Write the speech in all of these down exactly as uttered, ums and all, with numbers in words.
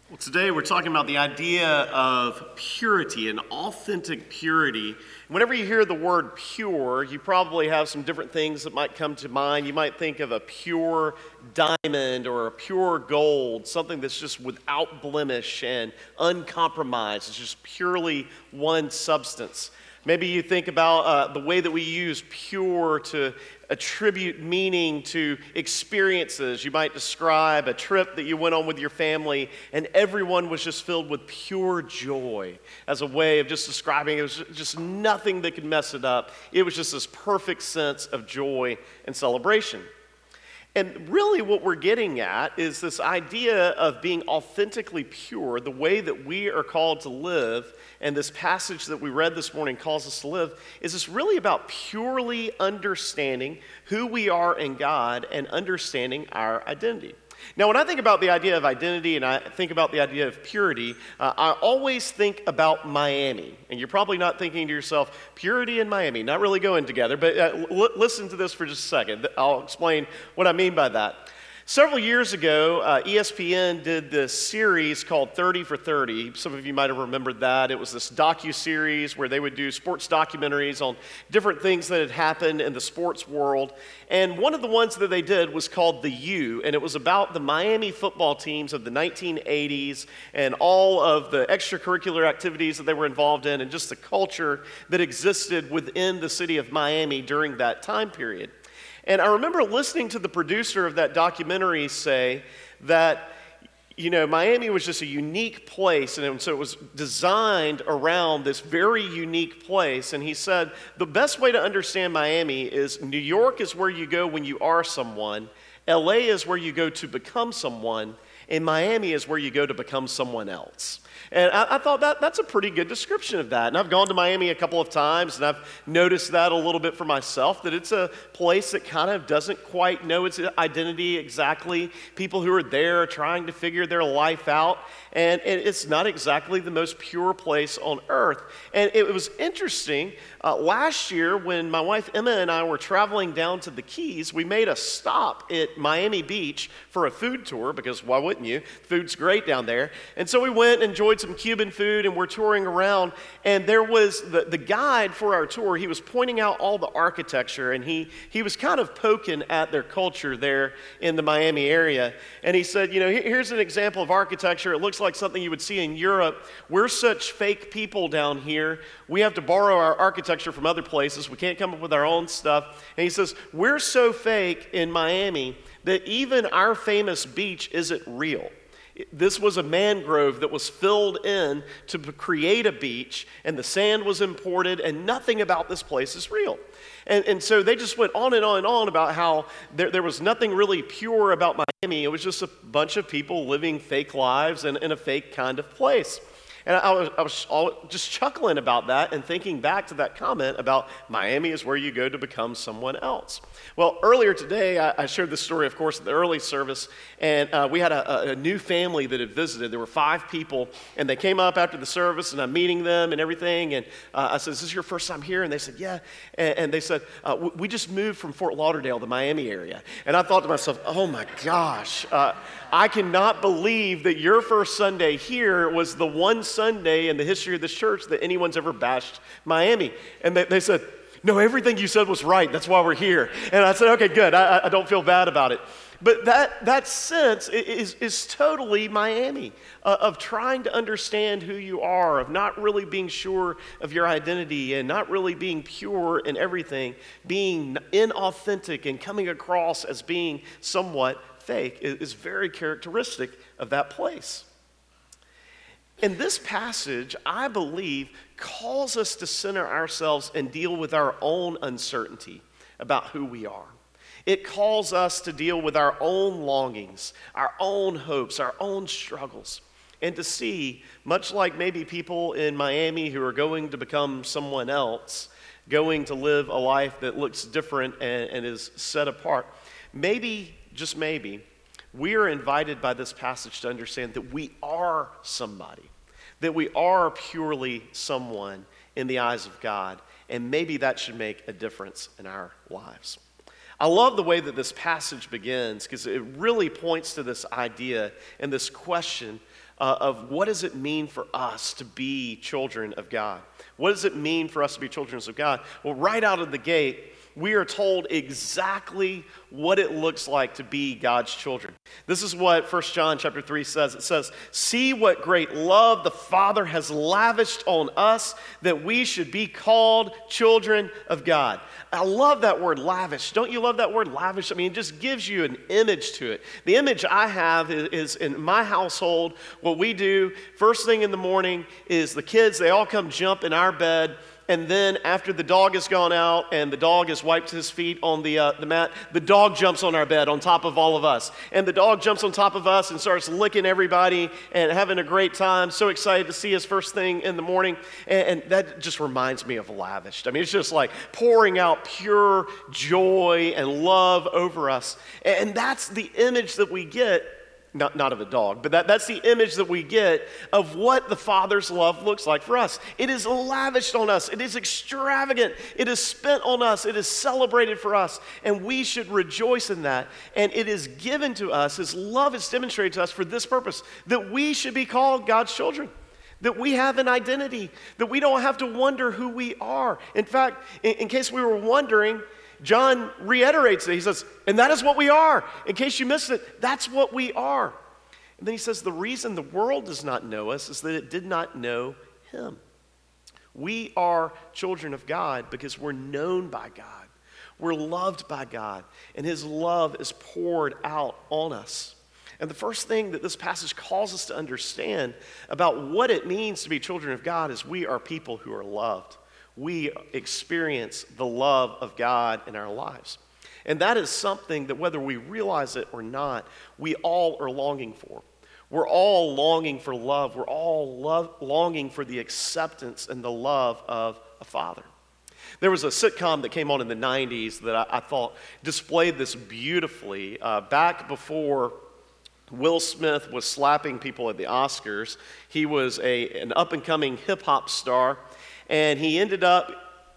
Well, today we're talking about the idea of purity and authentic purity. Whenever you hear the word pure, you probably have some different things that might come to mind. You might think of a pure diamond or a pure gold, something that's just without blemish and uncompromised. It's just purely one substance. Maybe you think about uh, the way that we use pure to attribute meaning to experiences. You might describe a trip that you went on with your family and everyone was just filled with pure joy as a way of just describing it. It was just nothing that could mess it up. It was just this perfect sense of joy and celebration. And really what we're getting at is this idea of being authentically pure, the way that we are called to live, and this passage that we read this morning calls us to live, is this really about purely understanding who we are in God and understanding our identity. Now, when I think about the idea of identity and I think about the idea of purity, uh, I always think about Miami. And you're probably not thinking to yourself, purity and Miami, not really going together, but uh, l- listen to this for just a second. I'll explain what I mean by that. Several years ago, uh, E S P N did this series called thirty for thirty. Some of you might have remembered that. It was this docu-series where they would do sports documentaries on different things that had happened in the sports world. And one of the ones that they did was called The U, and it was about the Miami football teams of the nineteen eighties and all of the extracurricular activities that they were involved in and just the culture that existed within the city of Miami during that time period. And I remember listening to the producer of that documentary say that, you know, Miami was just a unique place, and so it was designed around this very unique place. And he said, the best way to understand Miami is New York is where you go when you are someone, L A is where you go to become someone, and Miami is where you go to become someone else. And I, I thought that that's a pretty good description of that. And I've gone to Miami a couple of times, and I've noticed that a little bit for myself, that it's a place that kind of doesn't quite know its identity exactly. People who are there are trying to figure their life out, and it's not exactly the most pure place on earth. And it was interesting, uh, last year when my wife Emma and I were traveling down to the Keys, we made a stop at Miami Beach for a food tour, because why wouldn't you? Food's great down there. And so we went and enjoyed some Cuban food, and we're touring around, and there was the, the guide for our tour. He was pointing out all the architecture, and he, he was kind of poking at their culture there in the Miami area. And he said, you know, here's an example of architecture. It looks like something you would see in Europe. We're such fake people down here. We have to borrow our architecture from other places. We can't come up with our own stuff. And he says, we're so fake in Miami that even our famous beach isn't real. This was a mangrove that was filled in to create a beach, and the sand was imported, and nothing about this place is real. And, and so they just went on and on and on about how there, there was nothing really pure about Miami. It was just a bunch of people living fake lives in, in a fake kind of place. And I was, I was all, just chuckling about that and thinking back to that comment about Miami is where you go to become someone else. Well, earlier today, I, I shared this story, of course, at the early service, and uh, we had a, a new family that had visited. There were five people, and they came up after the service, and I'm meeting them and everything, and uh, I said, is this your first time here? And they said, yeah. And, and they said, uh, we just moved from Fort Lauderdale, the Miami area. And I thought to myself, oh my gosh, uh, I cannot believe that your first Sunday here was the one Sunday in the history of this church that anyone's ever bashed Miami. And they, they said, no, everything you said was right. That's why we're here. And I said, okay, good. I, I don't feel bad about it. But that, that sense is, is totally Miami, uh, of trying to understand who you are, of not really being sure of your identity and not really being pure in everything, being inauthentic and coming across as being somewhat fake is, is very characteristic of that place. And this passage, I believe, calls us to center ourselves and deal with our own uncertainty about who we are. It calls us to deal with our own longings, our own hopes, our own struggles, and to see, much like maybe people in Miami who are going to become someone else, going to live a life that looks different and, and is set apart, maybe, just maybe, we are invited by this passage to understand that we are somebody, that we are purely someone in the eyes of God, and maybe that should make a difference in our lives. I love the way that this passage begins because it really points to this idea and this question uh, of what does it mean for us to be children of God? What does it mean for us to be children of God? Well, right out of the gate, we are told exactly what it looks like to be God's children. This is what First John chapter three says. It says, "See what great love the Father has lavished on us, that we should be called children of God." I love that word lavish. Don't you love that word lavish? I mean, it just gives you an image to it. The image I have is, is in my household, what we do first thing in the morning is the kids, they all come jump in our bed. And then after the dog has gone out and the dog has wiped his feet on the, uh, the mat, the dog jumps on our bed on top of all of us. And the dog jumps on top of us and starts licking everybody and having a great time. So excited to see us first thing in the morning. And, and that just reminds me of lavished. I mean, it's just like pouring out pure joy and love over us. And that's the image that we get. Not, not of a dog, but that, that's the image that we get of what the Father's love looks like for us. It is lavished on us. It is extravagant. It is spent on us. It is celebrated for us. And we should rejoice in that. And it is given to us. His love is demonstrated to us for this purpose, that we should be called God's children. That we have an identity. That we don't have to wonder who we are. In fact, in, in case we were wondering, John reiterates it. He says, and that is what we are. In case you missed it, that's what we are. And then he says, the reason the world does not know us is that it did not know him. We are children of God because we're known by God. We're loved by God. And his love is poured out on us. And the first thing that this passage calls us to understand about what it means to be children of God is we are people who are loved. We experience the love of God in our lives. And that is something that whether we realize it or not, we all are longing for. We're all longing for love. We're all love, longing for the acceptance and the love of a father. There was a sitcom that came on in the nineties that I, I thought displayed this beautifully. Uh, back before Will Smith was slapping people at the Oscars, he was a, an up-and-coming hip-hop star. And he ended up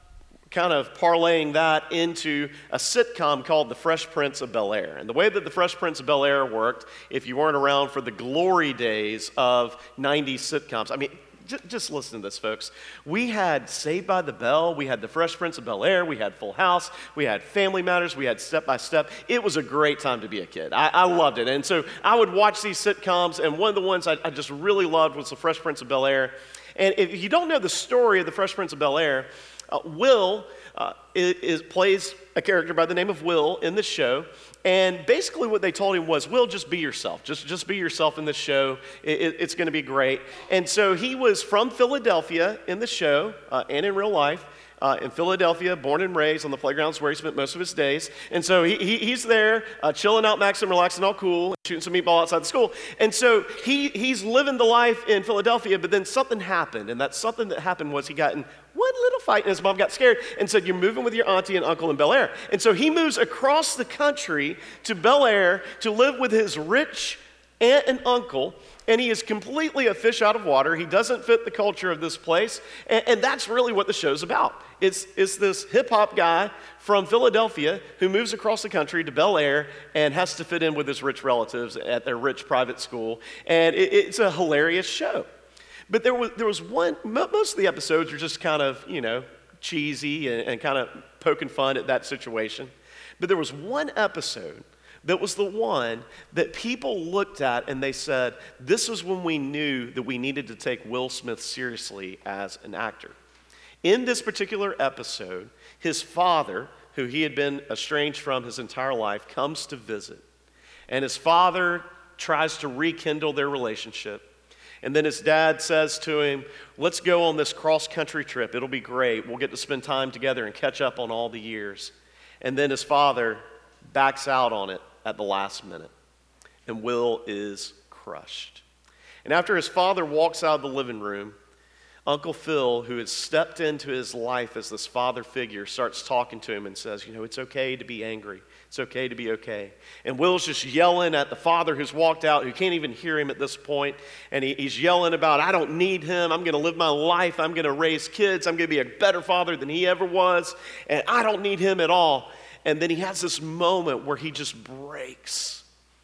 kind of parlaying that into a sitcom called The Fresh Prince of Bel-Air. And the way that The Fresh Prince of Bel-Air worked, if you weren't around for the glory days of nineties sitcoms, I mean, just, just listen to this, folks. We had Saved by the Bell, we had The Fresh Prince of Bel-Air, we had Full House, we had Family Matters, we had Step by Step. It was a great time to be a kid. I, I loved it. And so I would watch these sitcoms, and one of the ones I, I just really loved was The Fresh Prince of Bel-Air. And if you don't know the story of The Fresh Prince of Bel-Air, uh, Will uh, is, is, plays a character by the name of Will in the show. And basically what they told him was, Will, just be yourself. Just, just be yourself in this show. It, it, it's going to be great. And so he was from Philadelphia in the show uh, and in real life. Uh, in Philadelphia, born and raised on the playgrounds where he spent most of his days. And so he, he he's there, uh, chilling out, maxing, relaxing, all cool, shooting some meatball outside the school. And so he he's living the life in Philadelphia, but then something happened. And that something that happened was he got in one little fight, and his mom got scared and said, you're moving with your auntie and uncle in Bel-Air. And so he moves across the country to Bel-Air to live with his rich aunt and uncle, and he is completely a fish out of water. He doesn't fit the culture of this place, and, and that's really what the show's about. It's, it's this hip-hop guy from Philadelphia who moves across the country to Bel-Air and has to fit in with his rich relatives at their rich private school, and it, it's a hilarious show. But there was, there was one, most of the episodes are just kind of, you know, cheesy and, and kind of poking fun at that situation. But there was one episode that was the one that people looked at and they said, this is when we knew that we needed to take Will Smith seriously as an actor. In this particular episode, his father, who he had been estranged from his entire life, comes to visit. And his father tries to rekindle their relationship. And then his dad says to him, let's go on this cross-country trip. It'll be great. We'll get to spend time together and catch up on all the years. And then his father backs out on it at the last minute. And Will is crushed. And after his father walks out of the living room, Uncle Phil, who has stepped into his life as this father figure, starts talking to him and says, you know, it's okay to be angry. It's okay to be okay. And Will's just yelling at the father who's walked out, who can't even hear him at this point. And he, he's yelling about, I don't need him. I'm going to live my life. I'm going to raise kids. I'm going to be a better father than he ever was. And I don't need him at all. And then he has this moment where he just breaks.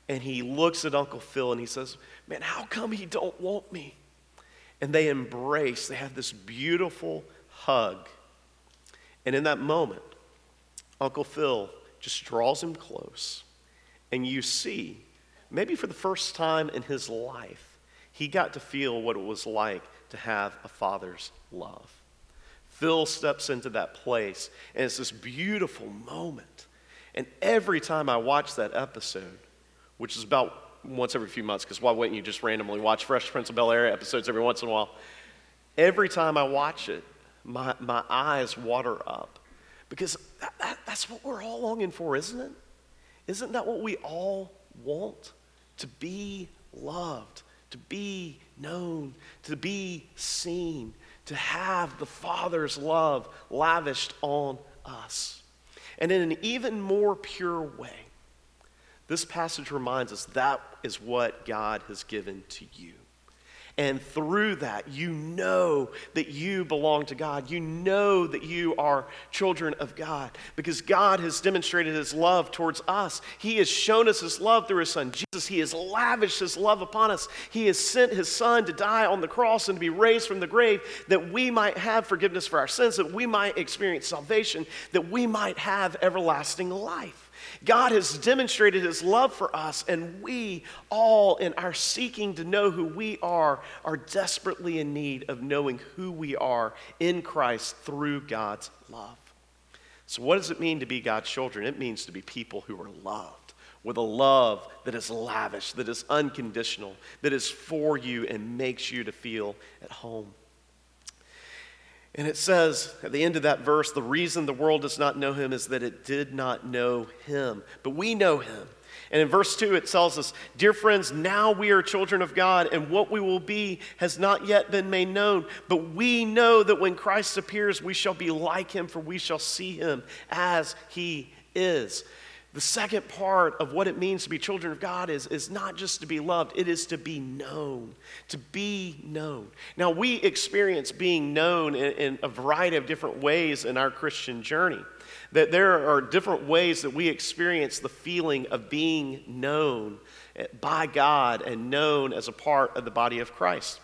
And he looks at Uncle Phil and he says, man, how come he don't want me? And they embrace. They have this beautiful hug. And in that moment, Uncle Phil just draws him close. And you see, maybe for the first time in his life, he got to feel what it was like to have a father's love. Phil steps into that place, and it's this beautiful moment. And every time I watch that episode, which is about once every few months, because why wouldn't you just randomly watch Fresh Prince of Bel-Air episodes every once in a while? Every time I watch it, my, my eyes water up. Because that, that, that's what we're all longing for, isn't it? Isn't that what we all want? To be loved, to be known, to be seen, to have the Father's love lavished on us. And in an even more pure way, this passage reminds us that is what God has given to you. And through that, you know that you belong to God. You know that you are children of God because God has demonstrated his love towards us. He has shown us his love through his son, Jesus. He has lavished his love upon us. He has sent his son to die on the cross and to be raised from the grave that we might have forgiveness for our sins, that we might experience salvation, that we might have everlasting life. God has demonstrated his love for us, and we all, in our seeking to know who we are, are desperately in need of knowing who we are in Christ through God's love. So what does it mean to be God's children? It means to be people who are loved with a love that is lavish, that is unconditional, that is for you and makes you to feel at home. And it says at the end of that verse, the reason the world does not know him is that it did not know him. But we know him. And in verse two, it tells us, dear friends, now we are children of God, and what we will be has not yet been made known. But we know that when Christ appears, we shall be like him, for we shall see him as he is. The second part of what it means to be children of God is, is not just to be loved, it is to be known. To be known. Now, we experience being known in, in a variety of different ways in our Christian journey. That there are different ways that we experience the feeling of being known by God and known as a part of the body of Christ.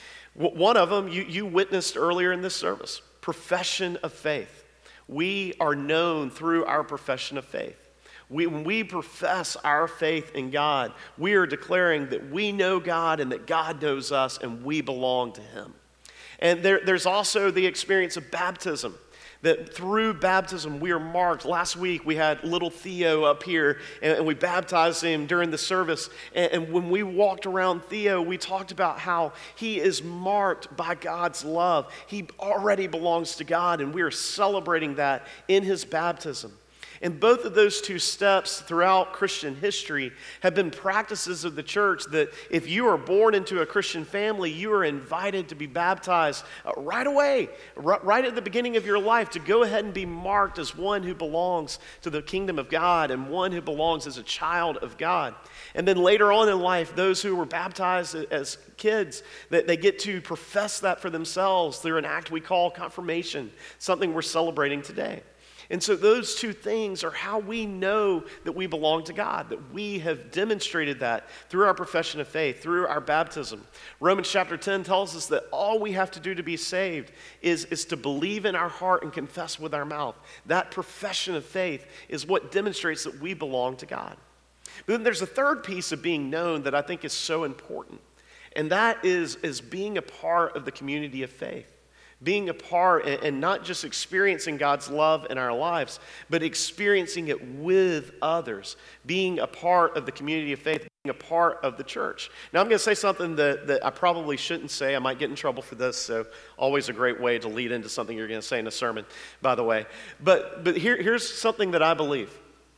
One of them you, you witnessed earlier in this service, profession of faith. We are known through our profession of faith. We, when we profess our faith in God, we are declaring that we know God and that God knows us and we belong to him. And there, there's also the experience of baptism, that through baptism we are marked. Last week we had little Theo up here and, and we baptized him during the service. And, and when we walked around Theo, we talked about how he is marked by God's love. He already belongs to God and we are celebrating that in his baptism. And both of those two steps throughout Christian history have been practices of the church that if you are born into a Christian family, you are invited to be baptized uh, right away, r- right at the beginning of your life, to go ahead and be marked as one who belongs to the kingdom of God and one who belongs as a child of God. And then later on in life, those who were baptized as kids, that they get to profess that for themselves through an act we call confirmation, something we're celebrating today. And so those two things are how we know that we belong to God, that we have demonstrated that through our profession of faith, through our baptism. Romans chapter ten tells us that all we have to do to be saved is, is to believe in our heart and confess with our mouth. That profession of faith is what demonstrates that we belong to God. But then there's a third piece of being known that I think is so important, and that is, is being a part of the community of faith. Being a part and not just experiencing God's love in our lives, but experiencing it with others. Being a part of the community of faith, being a part of the church. Now I'm going to say something that, that I probably shouldn't say. I might get in trouble for this, so always a great way to lead into something you're going to say in a sermon, by the way. But, but here, here's something that I believe.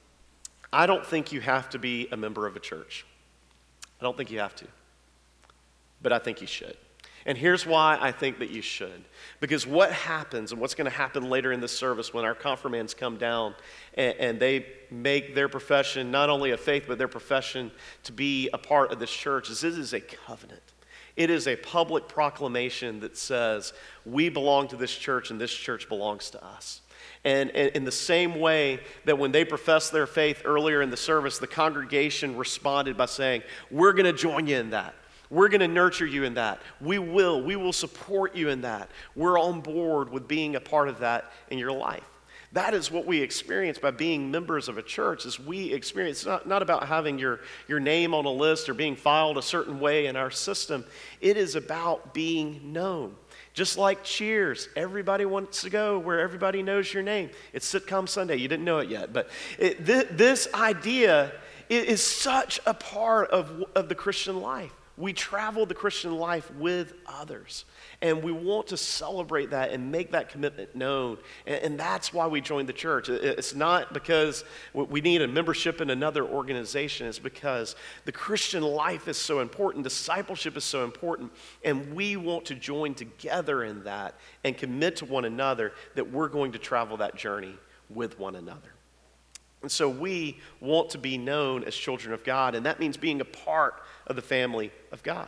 I don't think you have to be a member of a church. I don't think you have to. But I think you should. And here's why I think that you should. Because what happens, and what's going to happen later in this service when our confirmands come down and, and they make their profession, not only of faith, but their profession to be a part of this church, is it is a covenant. It is a public proclamation that says, we belong to this church and this church belongs to us. And, and in the same way that when they professed their faith earlier in the service, the congregation responded by saying, we're going to join you in that. We're going to nurture you in that. We will. We will support you in that. We're on board with being a part of that in your life. That is what we experience by being members of a church, is we experience, it's not, not about having your, your name on a list or being filed a certain way in our system. It is about being known. Just like Cheers, everybody wants to go where everybody knows your name. It's Sitcom Sunday. You didn't know it yet. But it, th- this idea is such a part of, of the Christian life. We travel the Christian life with others, and we want to celebrate that and make that commitment known, and, and that's why we joined the church. It's not because we need a membership in another organization. It's because the Christian life is so important, discipleship is so important, and we want to join together in that and commit to one another that we're going to travel that journey with one another. And so we want to be known as children of God, and that means being a part of the family of God.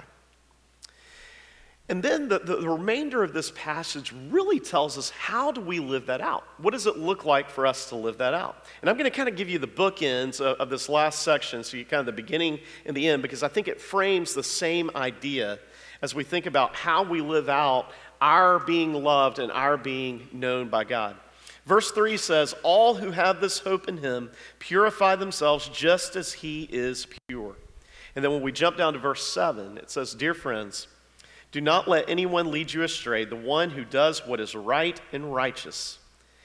And then the, the, the remainder of this passage really tells us, how do we live that out? What does it look like for us to live that out? And I'm going to kind of give you the bookends of, of this last section, so you kind of the beginning and the end, because I think it frames the same idea as we think about how we live out our being loved and our being known by God. Verse three says, all who have this hope in him purify themselves just as he is pure. And then when we jump down to verse seven, it says, dear friends, do not let anyone lead you astray, the one who does what is right and righteous,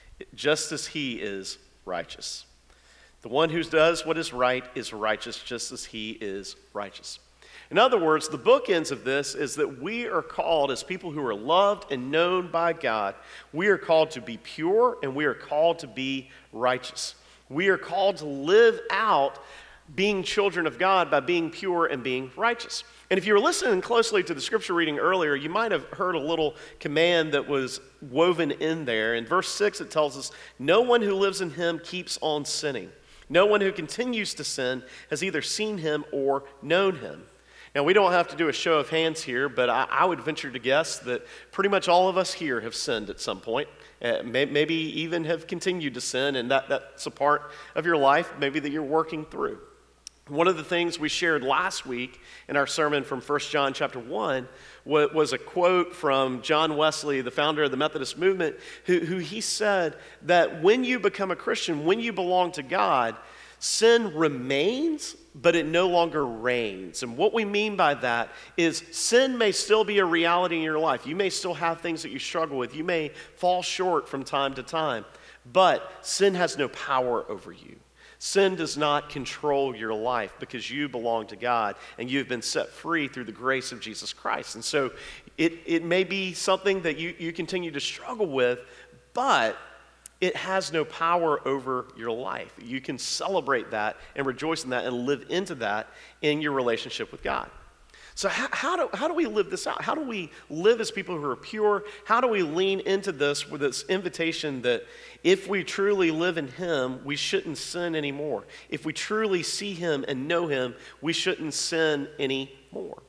just as he is righteous. The one who does what is right is righteous, just as he is righteous. In other words, the bookends of this is that we are called, as people who are loved and known by God, we are called to be pure and we are called to be righteous. We are called to live out being children of God by being pure and being righteous. And if you were listening closely to the scripture reading earlier, you might have heard a little command that was woven in there. In verse six, it tells us, no one who lives in him keeps on sinning. No one who continues to sin has either seen him or known him. Now, we don't have to do a show of hands here, but I, I would venture to guess that pretty much all of us here have sinned at some point. Uh, may, maybe even have continued to sin, and that, that's a part of your life maybe that you're working through. One of the things we shared last week in our sermon from First John chapter one was a quote from John Wesley, the founder of the Methodist movement, who, who he said that when you become a Christian, when you belong to God, sin remains, but it no longer reigns. And what we mean by that is sin may still be a reality in your life. You may still have things that you struggle with. You may fall short from time to time, but sin has no power over you. Sin does not control your life because you belong to God and you've been set free through the grace of Jesus Christ. And so it, it may be something that you, you continue to struggle with, but it has no power over your life. You can celebrate that and rejoice in that and live into that in your relationship with God. So how, how, do, how do we live this out? How do we live as people who are pure? How do we lean into this with this invitation that if we truly live in him, we shouldn't sin anymore? If we truly see him and know him, we shouldn't sin anymore.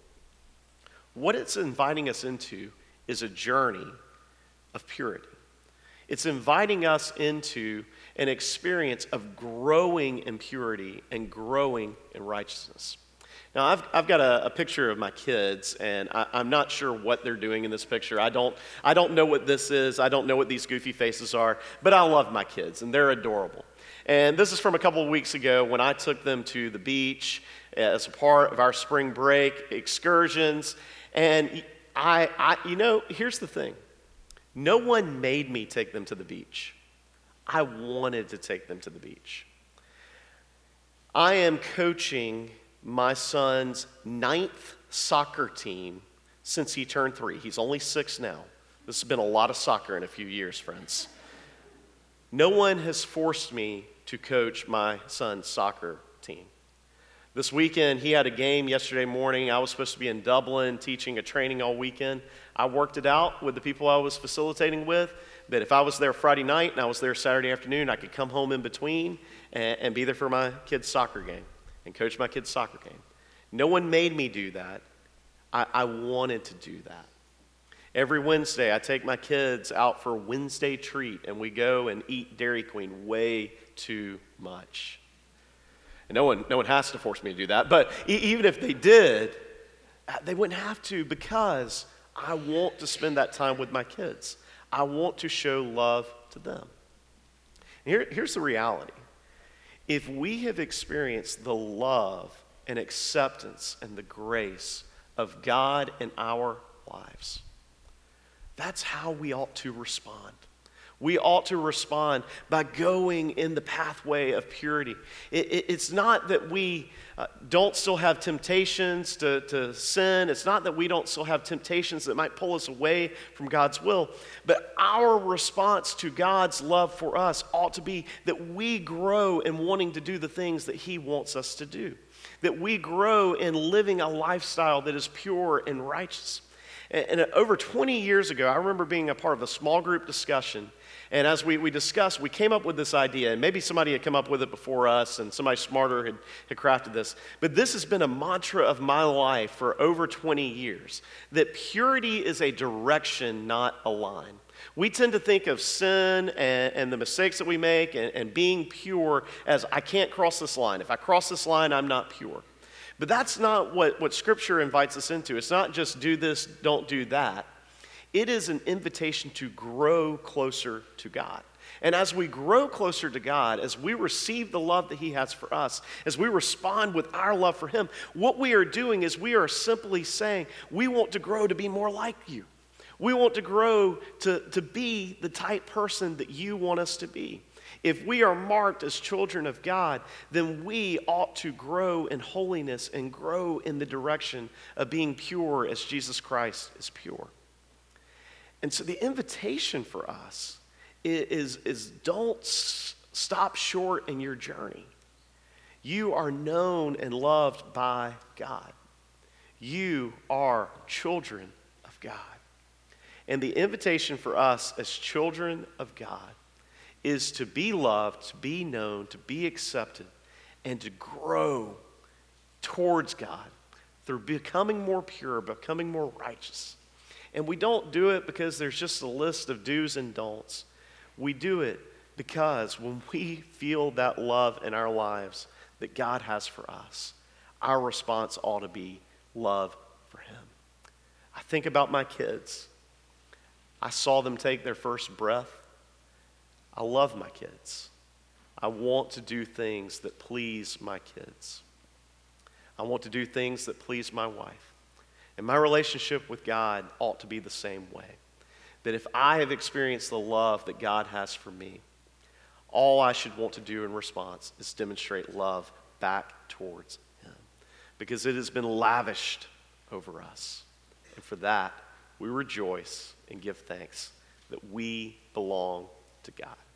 What it's inviting us into is a journey of purity. It's inviting us into an experience of growing in purity and growing in righteousness. Now, I've, I've got a, a picture of my kids, and I, I'm not sure what they're doing in this picture. I don't, I don't know what this is. I don't know what these goofy faces are, but I love my kids, and they're adorable. And this is from a couple of weeks ago when I took them to the beach as a part of our spring break excursions. And I, I you know, here's the thing. No one made me take them to the beach. I wanted to take them to the beach. I am coaching my son's ninth soccer team since he turned three. He's only six now. This has been a lot of soccer in a few years, friends. No one has forced me to coach my son's soccer team. This weekend, he had a game yesterday morning. I was supposed to be in Dublin teaching a training all weekend. I worked it out with the people I was facilitating with, that if I was there Friday night and I was there Saturday afternoon, I could come home in between and, and be there for my kid's soccer game and coach my kid's soccer game. No one made me do that. I, I wanted to do that. Every Wednesday, I take my kids out for a Wednesday treat, and we go and eat Dairy Queen way too much. And no one, no one has to force me to do that, but e- even if they did, they wouldn't have to, because I want to spend that time with my kids. I want to show love to them. Here, here's the reality. If we have experienced the love and acceptance and the grace of God in our lives, that's how we ought to respond. We ought to respond by going in the pathway of purity. It, it, it's not that we uh, don't still have temptations to, to sin. It's not that we don't still have temptations that might pull us away from God's will. But our response to God's love for us ought to be that we grow in wanting to do the things that He wants us to do. That we grow in living a lifestyle that is pure and righteous. And, and over twenty years ago, I remember being a part of a small group discussion. And as we, we discussed, we came up with this idea, and maybe somebody had come up with it before us, and somebody smarter had, had crafted this. But this has been a mantra of my life for over twenty years, that purity is a direction, not a line. We tend to think of sin and, and the mistakes that we make and, and being pure as, I can't cross this line. If I cross this line, I'm not pure. But that's not what, what Scripture invites us into. It's not just do this, don't do that. It is an invitation to grow closer to God. And as we grow closer to God, as we receive the love that He has for us, as we respond with our love for Him, what we are doing is we are simply saying, we want to grow to be more like You. We want to grow to, to be the type person that You want us to be. If we are marked as children of God, then we ought to grow in holiness and grow in the direction of being pure as Jesus Christ is pure. And so the invitation for us is, is don't s- stop short in your journey. You are known and loved by God. You are children of God. And the invitation for us as children of God is to be loved, to be known, to be accepted, and to grow towards God through becoming more pure, becoming more righteous. And we don't do it because there's just a list of do's and don'ts. We do it because when we feel that love in our lives that God has for us, our response ought to be love for Him. I think about my kids. I saw them take their first breath. I love my kids. I want to do things that please my kids. I want to do things that please my wife. And my relationship with God ought to be the same way. That if I have experienced the love that God has for me, all I should want to do in response is demonstrate love back towards Him. Because it has been lavished over us. And for that, we rejoice and give thanks that we belong to God.